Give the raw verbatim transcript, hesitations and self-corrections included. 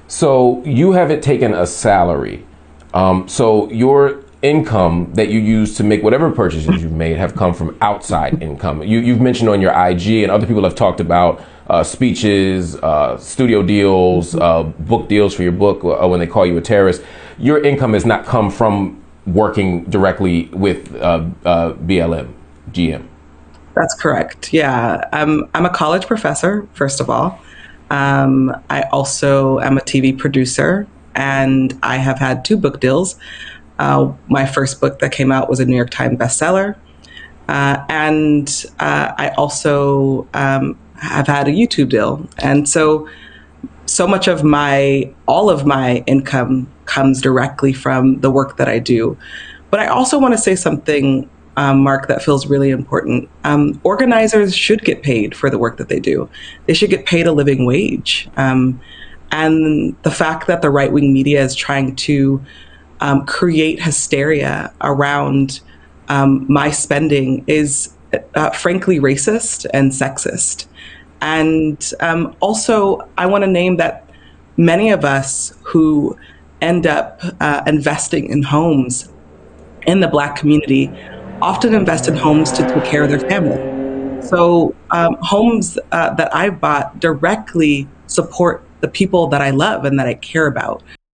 So you haven't taken a salary. Um, so your income that you use to make whatever purchases you've made have come from outside income. You, you've mentioned on your I G, and other people have talked about uh, speeches, uh, studio deals, uh, book deals for your book uh, when they call you a terrorist. Your income has not come from working directly with uh, uh, B L M, G M. That's correct. Yeah. Um, I'm a college professor, first of all. Um, I also am a T V producer, and I have had two book deals. Uh, my first book that came out was a New York Times bestseller. Uh, and uh, I also um, have had a YouTube deal. And so, so much of my, all of my income comes directly from the work that I do. But I also want to say something, um, Mark, that feels really important. Um, organizers should get paid for the work that they do. They should get paid a living wage. Um, and the fact that the right-wing media is trying to um, create hysteria around um, my spending is uh, frankly racist and sexist. And um, also, I want to name that many of us who end up uh, investing in homes in the Black community often invest in homes to take care of their family. So um, homes uh, that I've bought directly support the people that I love and that I care about.